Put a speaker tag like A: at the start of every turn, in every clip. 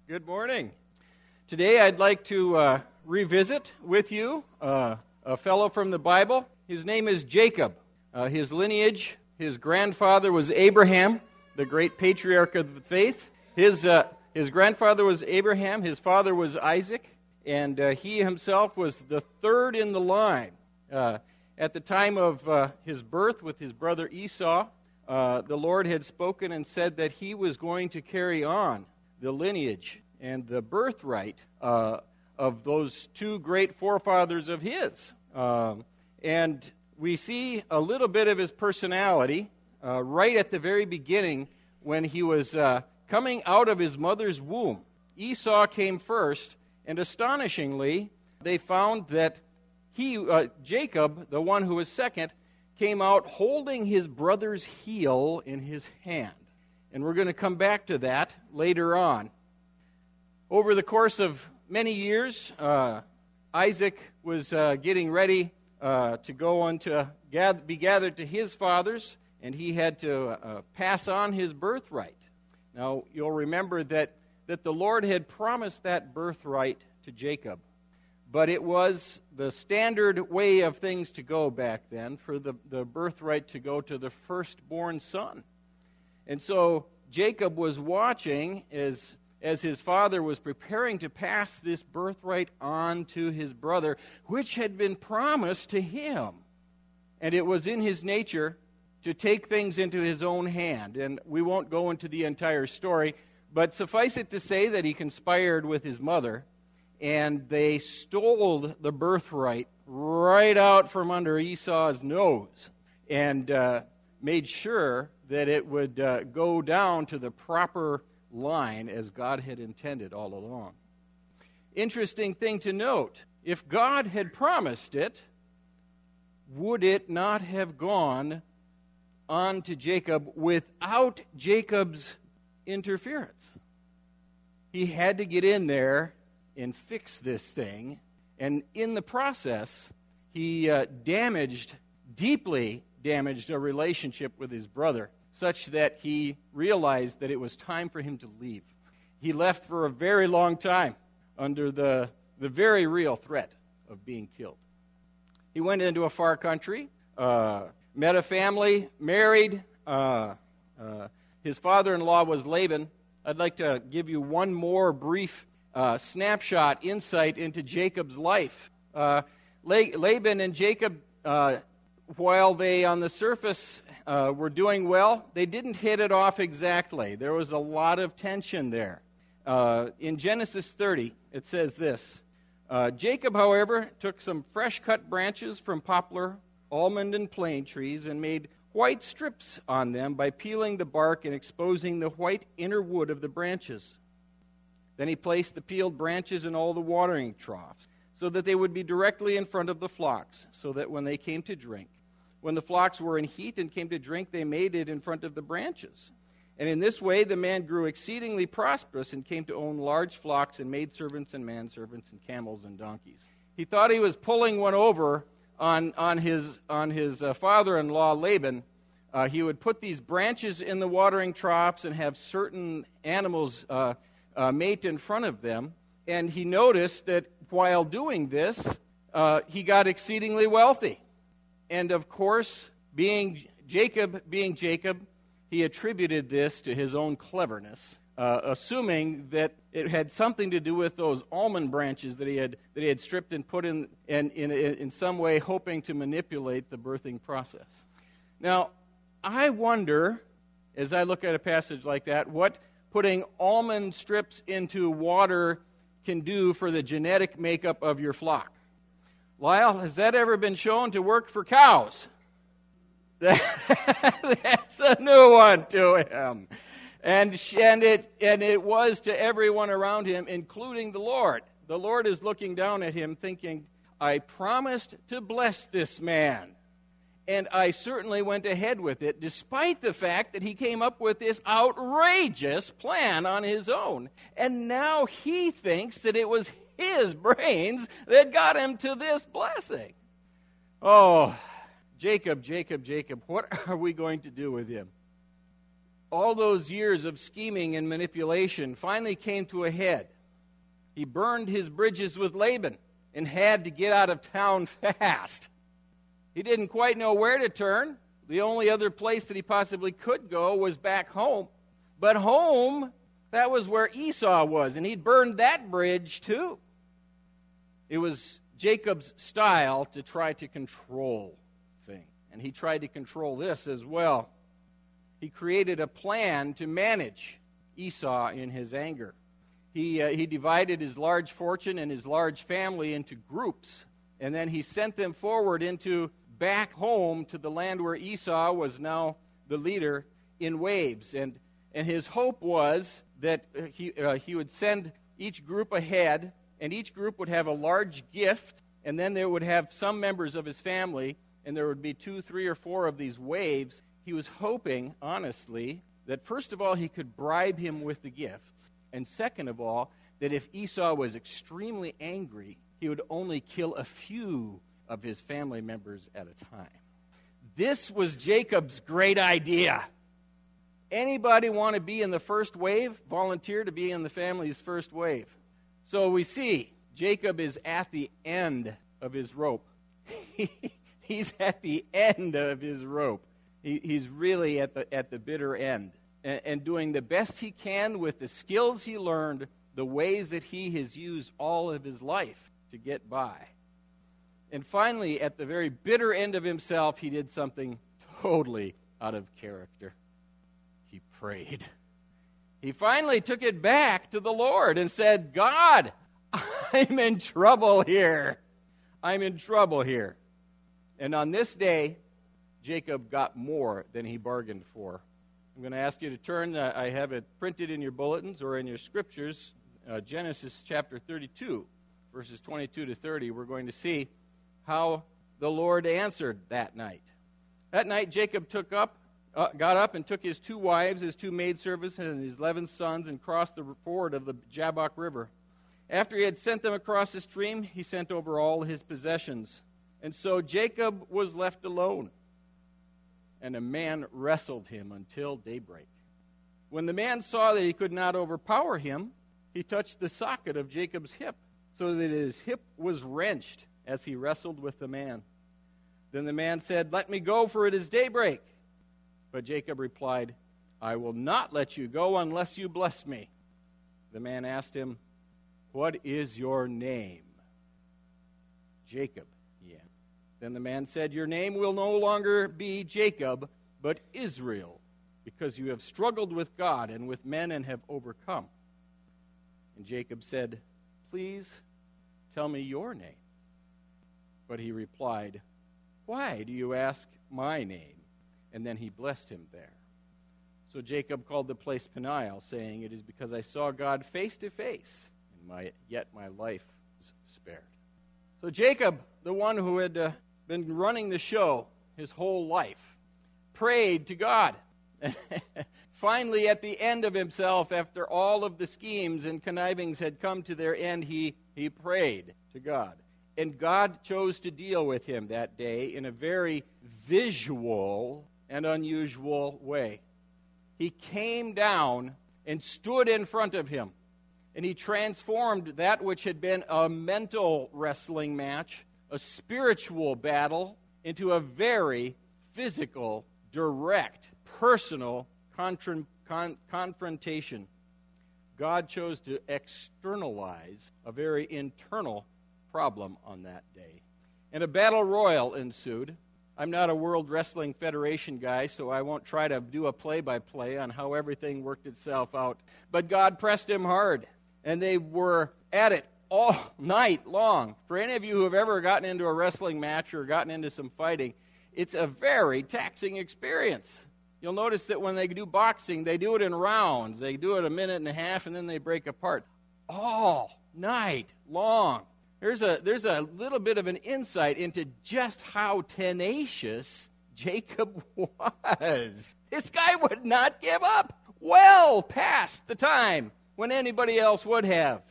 A: Good morning. Today I'd like to revisit with you a fellow from the Bible. His name is Jacob. His lineage, his grandfather was Abraham, the great patriarch of the faith. His grandfather was Abraham, his father was Isaac, and he himself was the third in the line. At the time of his birth with his brother Esau, the Lord had spoken and said that he was going to carry on the lineage and the birthright of those two great forefathers of his. And we see a little bit of his personality right at the very beginning when he was coming out of his mother's womb. Esau came first, and astonishingly, they found that Jacob, the one who was second, came out holding his brother's heel in his hand. And we're going to come back to that later on. Over the course of many years, Isaac was getting ready to go on to be gathered to his fathers, and he had to pass on his birthright. Now, you'll remember that the Lord had promised that birthright to Jacob, but it was the standard way of things to go back then for the birthright to go to the firstborn son. And so Jacob was watching as his father was preparing to pass this birthright on to his brother, which had been promised to him. And it was in his nature to take things into his own hand. And we won't go into the entire story, but suffice it to say that he conspired with his mother, and they stole the birthright right out from under Esau's nose and made sure that it would go down to the proper line as God had intended all along. Interesting thing to note, if God had promised it, would it not have gone on to Jacob without Jacob's interference? He had to get in there and fix this thing, and in the process, he deeply damaged a relationship with his brother, such that he realized that it was time for him to leave. He left for a very long time under the very real threat of being killed. He went into a far country, met a family, married. His father-in-law was Laban. I'd like to give you one more brief snapshot, insight into Jacob's life. Laban and Jacob, while they on the surface were doing well, they didn't hit it off exactly. There was a lot of tension there. In Genesis 30, it says this: Jacob, however, took some fresh-cut branches from poplar, almond, and plane trees and made white strips on them by peeling the bark and exposing the white inner wood of the branches. Then he placed the peeled branches in all the watering troughs, so that they would be directly in front of the flocks, so that when they came to drink, when the flocks were in heat and came to drink, they made it in front of the branches. And in this way the man grew exceedingly prosperous and came to own large flocks and maidservants and manservants and camels and donkeys. He thought he was pulling one over on his father-in-law Laban. He would put these branches in the watering troughs and have certain animals mate in front of them. And he noticed that while doing this, he got exceedingly wealthy. And of course, being Jacob, he attributed this to his own cleverness, assuming that it had something to do with those almond branches that he had stripped and put in some way, hoping to manipulate the birthing process. Now, I wonder, as I look at a passage like that, what putting almond strips into water can do for the genetic makeup of your flock. Lyle, has that ever been shown to work for cows? That's a new one to him. And it was to everyone around him, including the Lord. The Lord is looking down at him thinking, I promised to bless this man. And I certainly went ahead with it, despite the fact that he came up with this outrageous plan on his own. And now he thinks that it was his brains that got him to this blessing. Oh, Jacob, what are we going to do with him? all those years of scheming and manipulation finally came to a head. He burned his bridges with Laban and had to get out of town fast. He didn't quite know where to turn. The only other place that he possibly could go was back home. But home, that was where Esau was, and he'd burned that bridge too. It was Jacob's style to try to control things, and he tried to control this as well. He created a plan to manage Esau in his anger. He divided his large fortune and his large family into groups, and then he sent them forward into back home to the land where Esau was now the leader in waves. And his hope was that he would send each group ahead, and each group would have a large gift, and then there would have some members of his family, and there would be 2, 3, or 4 of these waves. He was hoping, honestly, that first of all he could bribe him with the gifts, and second of all, that if Esau was extremely angry, he would only kill a few of his family members at a time. This was Jacob's great idea. Anybody want to be in the first wave? Volunteer to be in the family's first wave. So we see Jacob is at the end of his rope. He's at the end of his rope. He's really at the bitter end, and doing the best he can with the skills he learned, the ways that he has used all of his life to get by. And finally, at the very bitter end of himself, he did something totally out of character. He prayed. He finally took it back to the Lord and said, God, I'm in trouble here. I'm in trouble here. And on this day, Jacob got more than he bargained for. I'm going to ask you to turn, I have it printed in your bulletins or in your scriptures, Genesis chapter 32, verses 22 to 30. We're going to see how the Lord answered that night. That night, Jacob got up and took his 2 wives, his 2 maidservants, and his 11 sons, and crossed the ford of the Jabbok River. After he had sent them across the stream, he sent over all his possessions. And so Jacob was left alone, and a man wrestled him until daybreak. When the man saw that he could not overpower him, he touched the socket of Jacob's hip, so that his hip was wrenched as he wrestled with the man. Then the man said, "Let me go, for it is daybreak." But Jacob replied, "I will not let you go unless you bless me." The man asked him, "What is your name?" "Jacob," he answered. Then the man said, "Your name will no longer be Jacob, but Israel, because you have struggled with God and with men and have overcome." And Jacob said, "Please tell me your name." But he replied, "Why do you ask my name?" And then he blessed him there. So Jacob called the place Peniel, saying, "It is because I saw God face to face, and yet my life was spared." So Jacob, the one who had been running the show his whole life, prayed to God. Finally, at the end of himself, after all of the schemes and connivings had come to their end, he prayed to God. And God chose to deal with him that day in a very visual and unusual way. He came down and stood in front of him, and he transformed that which had been a mental wrestling match, a spiritual battle, into a very physical, direct, personal confrontation. God chose to externalize a very internal problem on that day. And a battle royal ensued. I'm not a World Wrestling Federation guy, so I won't try to do a play-by-play on how everything worked itself out. But God pressed him hard, and they were at it all night long. For any of you who have ever gotten into a wrestling match or gotten into some fighting, it's a very taxing experience. You'll notice that when they do boxing, they do it in rounds. They do it a minute and a half, and then they break apart. All night long. There's a little bit of an insight into just how tenacious Jacob was. This guy would not give up well past the time when anybody else would have.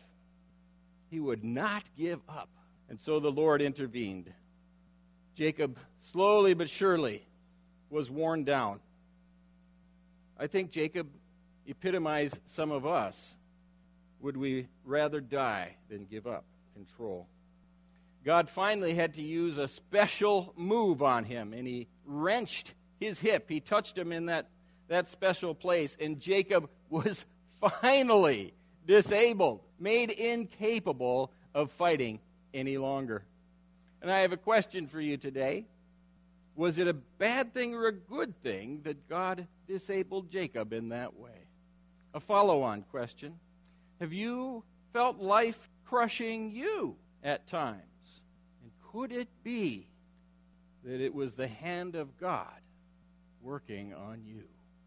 A: He would not give up. And so the Lord intervened. Jacob, slowly but surely, was worn down. I think Jacob epitomized some of us. Would we rather die than give up control? God finally had to use a special move on him, and he wrenched his hip. He touched him in that special place, and Jacob was finally disabled, made incapable of fighting any longer. And I have a question for you today. Was it a bad thing or a good thing that God disabled Jacob in that way? A follow-on question. Have you felt life crushing you at times? And could it be that it was the hand of God working on you?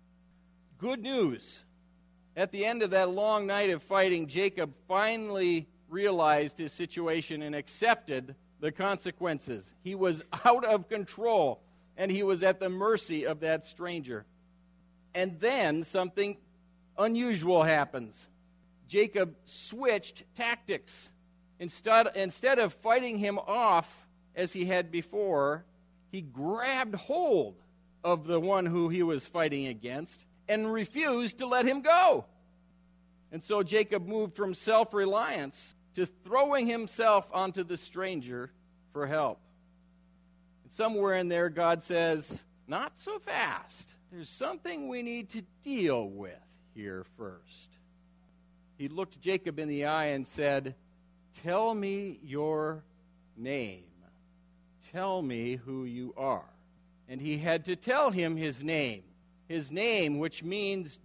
A: Good news. At the end of that long night of fighting, Jacob finally realized his situation and accepted the consequences. He was out of control, and he was at the mercy of that stranger. And then something unusual happens. Jacob switched tactics. Instead of fighting him off as he had before, he grabbed hold of the one who he was fighting against and refused to let him go. And so Jacob moved from self-reliance to throwing himself onto the stranger for help. And somewhere in there, God says, not so fast. There's something we need to deal with here first. He looked Jacob in the eye and said, tell me your name. Tell me who you are. And he had to tell him his name. His name, which is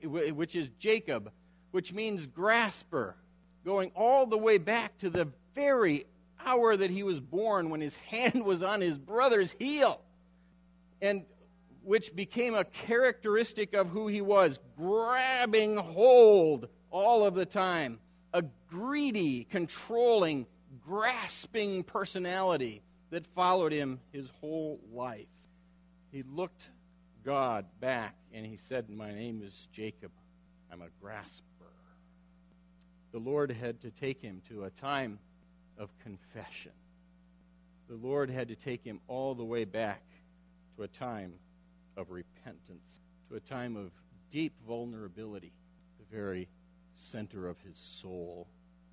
A: Jacob, which means grasper, going all the way back to the very hour that he was born when his hand was on his brother's heel, and which became a characteristic of who he was, grabbing hold all of the time, a greedy, controlling, grasping personality that followed him his whole life. He looked God back and he said, my name is Jacob. I'm a grasper. The Lord had to take him to a time of confession. The Lord had to take him all the way back to a time of repentance, to a time of deep vulnerability, the very center of his soul.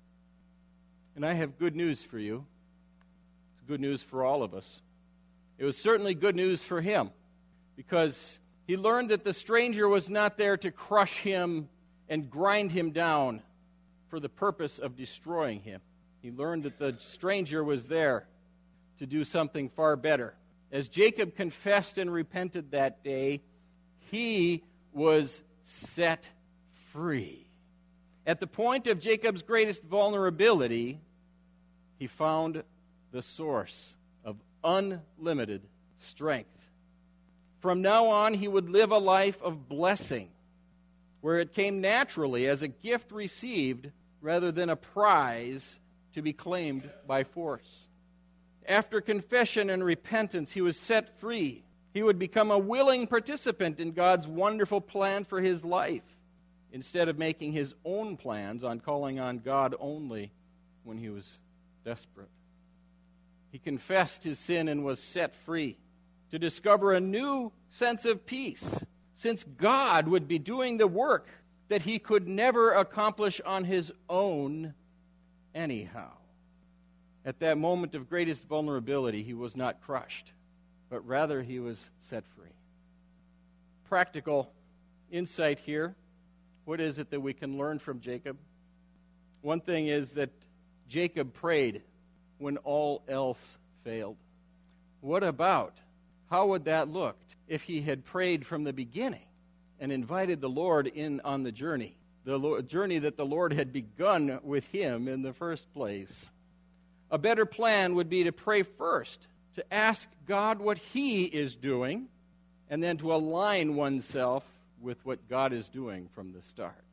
A: And I have good news for you. It's good news for all of us. It was certainly good news for him, because he learned that the stranger was not there to crush him and grind him down for the purpose of destroying him. He learned that the stranger was there to do something far better. As Jacob confessed and repented that day, he was set free. At the point of Jacob's greatest vulnerability, he found the source of unlimited strength. From now on, he would live a life of blessing, where it came naturally as a gift received rather than a prize to be claimed by force. After confession and repentance, he was set free. He would become a willing participant in God's wonderful plan for his life, instead of making his own plans on calling on God only when he was desperate. He confessed his sin and was set free to discover a new sense of peace, since God would be doing the work that he could never accomplish on his own anyhow. At that moment of greatest vulnerability, he was not crushed, but rather he was set free. Practical insight here. What is it that we can learn from Jacob? One thing is that Jacob prayed when all else failed. What about? How would that look if he had prayed from the beginning and invited the Lord in on the journey that the Lord had begun with him in the first place? A better plan would be to pray first, to ask God what he is doing, and then to align oneself with what God is doing from the start.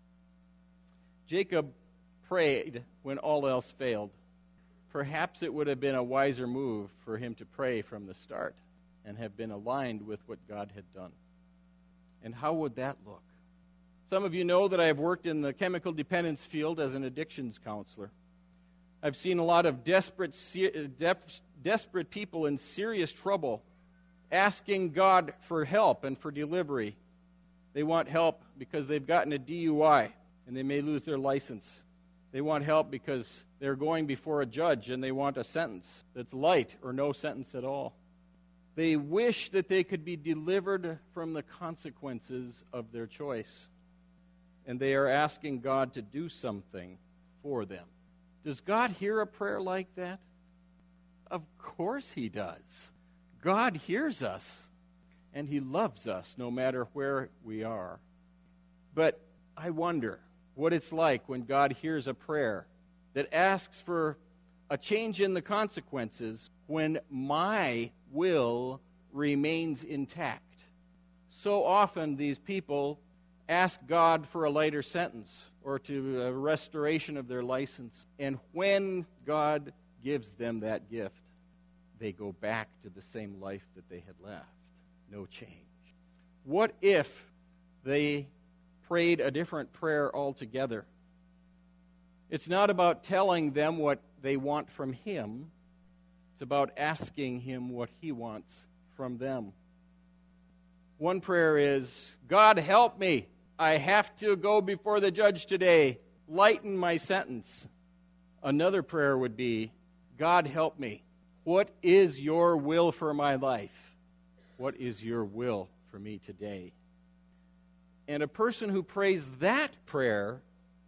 A: Jacob prayed when all else failed. Perhaps it would have been a wiser move for him to pray from the start and have been aligned with what God had done. And how would that look? Some of you know that I have worked in the chemical dependence field as an addictions counselor. I've seen a lot of desperate people in serious trouble asking God for help and for delivery. They want help because they've gotten a DUI and they may lose their license. They want help because they're going before a judge and they want a sentence that's light or no sentence at all. They wish that they could be delivered from the consequences of their choice. And they are asking God to do something for them. Does God hear a prayer like that? Of course He does. God hears us, and He loves us no matter where we are. But I wonder what it's like when God hears a prayer that asks for a change in the consequences when my will remains intact. So often these people ask God for a lighter sentence or to a restoration of their license. And when God gives them that gift, they go back to the same life that they had left. No change. What if they prayed a different prayer altogether? It's not about telling them what they want from Him. It's about asking Him what He wants from them. One prayer is, God help me. I have to go before the judge today. Lighten my sentence. Another prayer would be, God help me. What is your will for my life? What is your will for me today? And a person who prays that prayer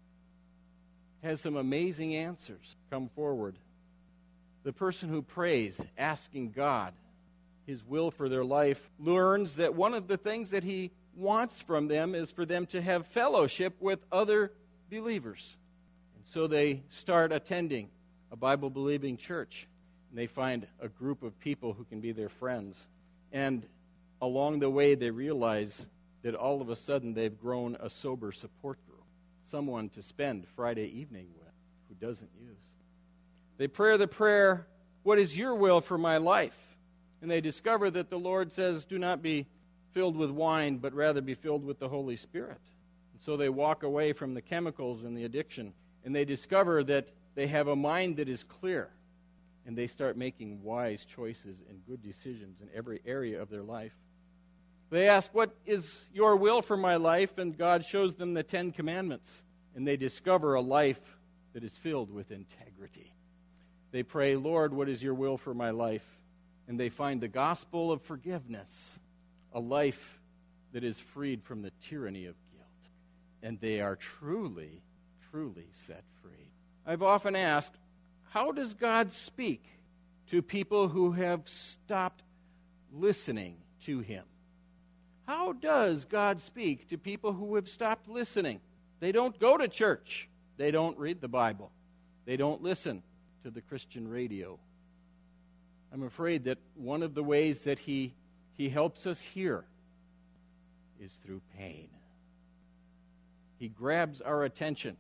A: has some amazing answers come forward. The person who prays, asking God His will for their life, learns that one of the things that He wants from them is for them to have fellowship with other believers. And so they start attending a Bible-believing church, and they find a group of people who can be their friends. And along the way, they realize that all of a sudden they've grown a sober support group, someone to spend Friday evening with who doesn't use. They pray the prayer, what is your will for my life? And they discover that the Lord says, do not be filled with wine, but rather be filled with the Holy Spirit. And so they walk away from the chemicals and the addiction, and they discover that they have a mind that is clear, and they start making wise choices and good decisions in every area of their life. They ask, what is your will for my life? And God shows them the 10 Commandments, and they discover a life that is filled with integrity. They pray, Lord, what is your will for my life? And they find the gospel of forgiveness, a life that is freed from the tyranny of guilt. And they are truly, truly set free. I've often asked, how does God speak to people who have stopped listening to Him? How does God speak to people who have stopped listening? They don't go to church. They don't read the Bible. They don't listen to the Christian radio. I'm afraid that one of the ways that He helps us hear is through pain. He grabs our attention.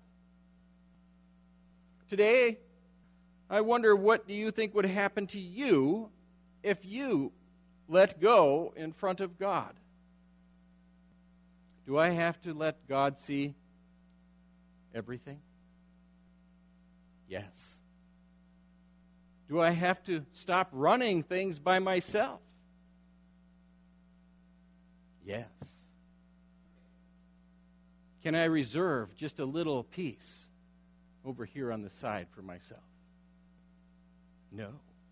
A: Today, I wonder, what do you think would happen to you if you let go in front of God? Do I have to let God see everything? Yes. Do I have to stop running things by myself? Yes. Can I reserve just a little piece over here on the side for myself? No.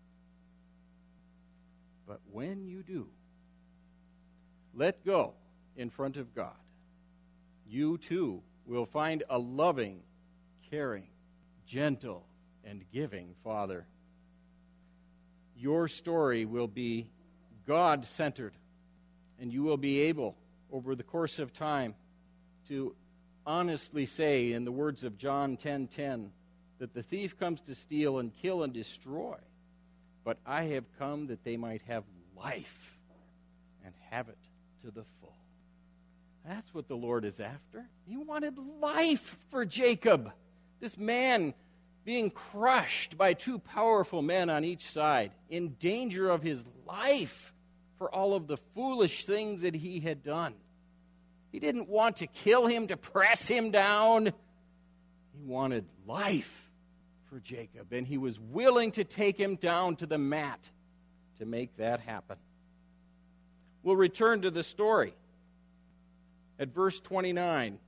A: But when you do, let go in front of God, you too will find a loving, caring, gentle, and giving Father. Your story will be God-centered, and you will be able, over the course of time, to honestly say, in the words of John 10:10, that the thief comes to steal and kill and destroy, but I have come that they might have life and have it to the full. That's what the Lord is after. He wanted life for Jacob, this man being crushed by two powerful men on each side, in danger of his life for all of the foolish things that he had done. He didn't want to kill him, to press him down. He wanted life for Jacob, and he was willing to take him down to the mat to make that happen. We'll return to the story. At verse 29,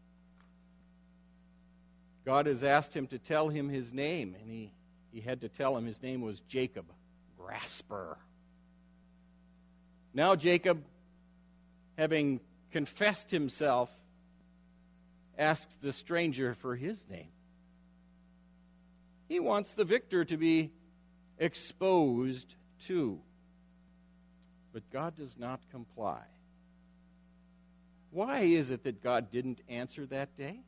A: God has asked him to tell him his name, and he had to tell him his name was Jacob, grasper. Now Jacob, having confessed himself, asks the stranger for his name. He wants the victor to be exposed too. But God does not comply. Why is it that God didn't answer that day?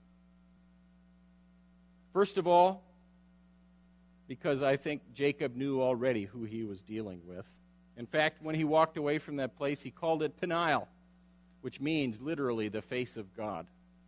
A: First of all, because I think Jacob knew already who he was dealing with. In fact, when he walked away from that place, he called it Peniel, which means literally the face of God.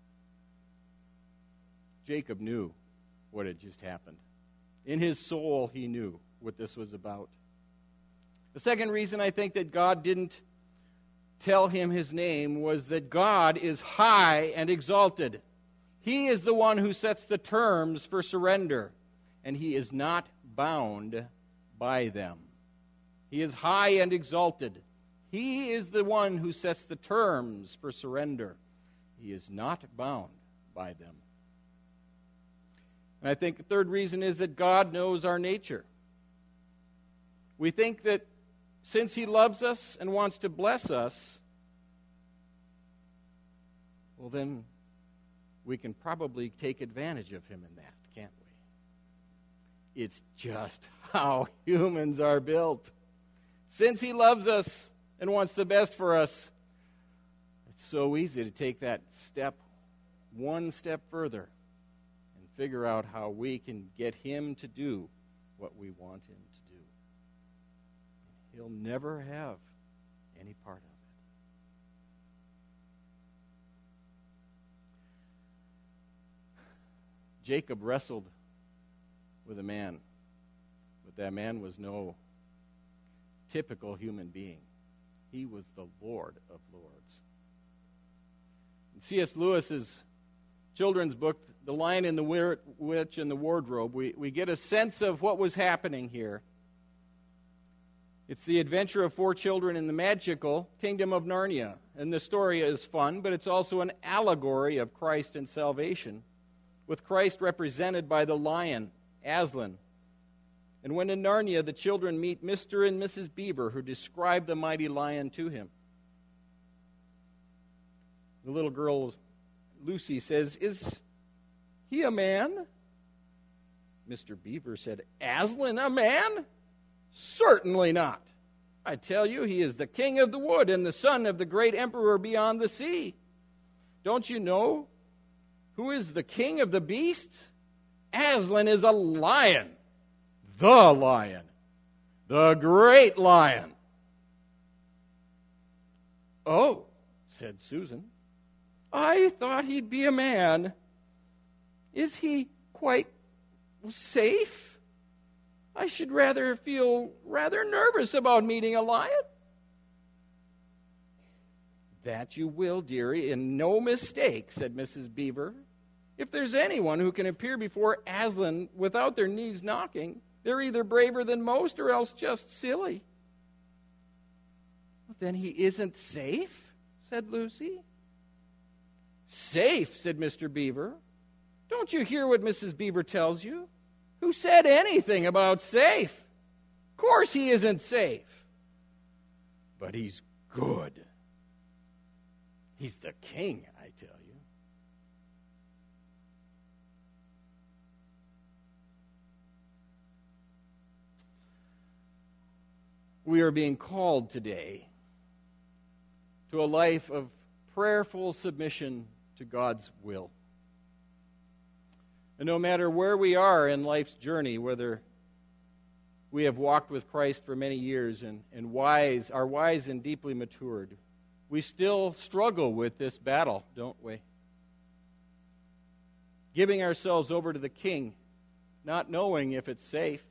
A: Jacob knew what had just happened. In his soul, he knew what this was about. The second reason I think that God didn't tell him his name was that God is high and exalted. He is the one who sets the terms for surrender, and he is not bound by them. He is high and exalted. He is the one who sets the terms for surrender. He is not bound by them. And I think the third reason is that God knows our nature. We think that since he loves us and wants to bless us, well then we can probably take advantage of him in that, can't we? It's just how humans are built. Since he loves us and wants the best for us, it's so easy to take that step one step further and figure out how we can get him to do what we want him to do. He'll never have any part of it. Jacob wrestled with a man, but that man was no typical human being. He was the Lord of Lords. In C.S. Lewis's children's book, The Lion and the Witch and the Wardrobe, we get a sense of what was happening here. It's the adventure of four children in the magical kingdom of Narnia. And the story is fun, but it's also an allegory of Christ and salvation, with Christ represented by the lion, Aslan. And when in Narnia, the children meet Mr. and Mrs. Beaver, who describe the mighty lion to him. The little girl, Lucy, says, "Is he a man?" Mr. Beaver said, "Aslan, a man? Certainly not. I tell you, he is the king of the wood and the son of the great emperor beyond the sea. Don't you know who is the king of the beasts? Aslan is a lion, the great lion." "Oh," said Susan, "I thought he'd be a man. Is he quite safe? I should feel rather nervous about meeting a lion." "That you will, dearie, and no mistake," said Mrs. Beaver. "If there's anyone who can appear before Aslan without their knees knocking, they're either braver than most or else just silly." "Then he isn't safe?" said Lucy. "Safe," said Mr. Beaver. "Don't you hear what Mrs. Beaver tells you? Who said anything about safe? Of course he isn't safe. But he's good. He's the king, I tell you." We are being called today to a life of prayerful submission to God's will. And no matter where we are in life's journey, whether we have walked with Christ for many years and are wise and deeply matured, we still struggle with this battle, don't we? Giving ourselves over to the King, not knowing if it's safe.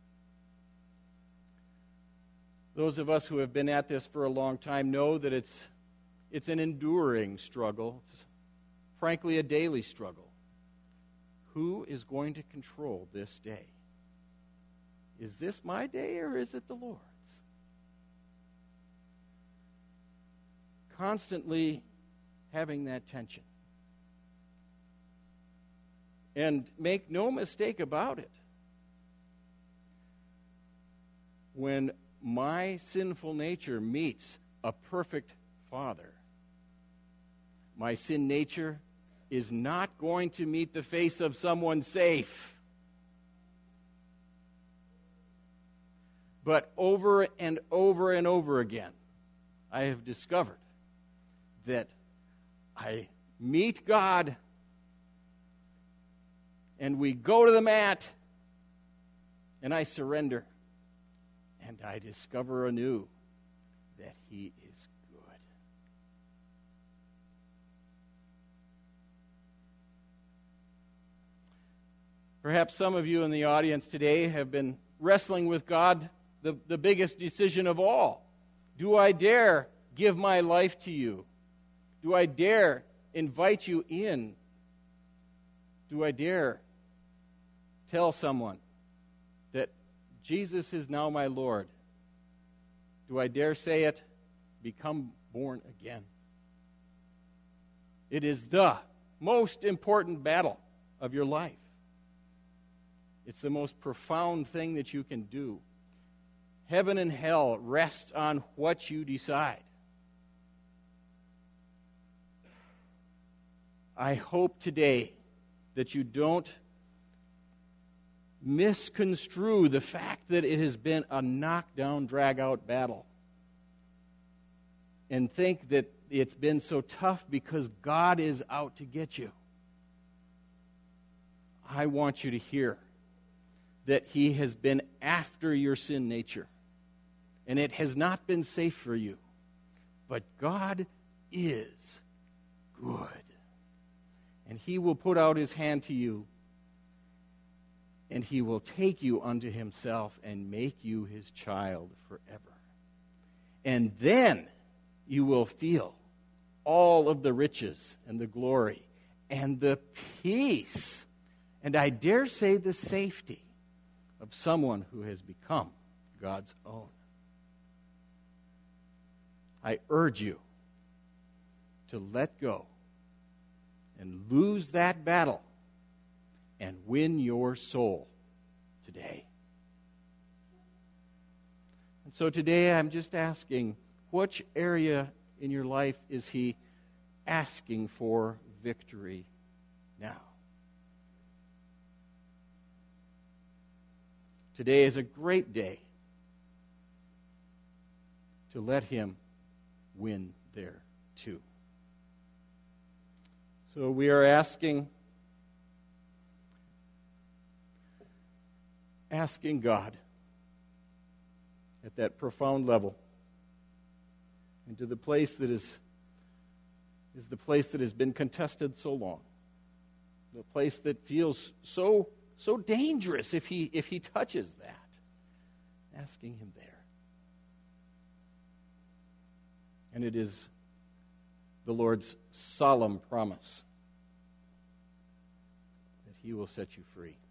A: Those of us who have been at this for a long time know that it's an enduring struggle. It's frankly a daily struggle. Who is going to control this day? Is this my day or is it the Lord's? Constantly having that tension. And make no mistake about it. When my sinful nature meets a perfect Father, my sin nature is not going to meet the face of someone safe. But over and over and over again, I have discovered that I meet God and we go to the mat and I surrender and I discover anew that He is good. Perhaps some of you in the audience today have been wrestling with God the biggest decision of all. Do I dare give my life to you? Do I dare invite you in? Do I dare tell someone that Jesus is now my Lord? Do I dare say it? Become born again. It is the most important battle of your life. It's the most profound thing that you can do. Heaven and hell rest on what you decide. I hope today that you don't misconstrue the fact that it has been a knockdown, drag-out battle and think that it's been so tough because God is out to get you. I want you to hear that He has been after your sin nature, and it has not been safe for you. But God is good, and He will put out His hand to you, and He will take you unto Himself and make you His child forever. And then you will feel all of the riches and the glory and the peace, and I dare say the safety of someone who has become God's own. I urge you to let go and lose that battle and win your soul today. And so today I'm just asking, which area in your life is He asking for victory now? Today is a great day to let Him win there too. So we are asking God at that profound level into the place that is the place that has been contested so long, the place that feels so dangerous if he touches that, asking Him there. And it is the Lord's solemn promise that He will set you free.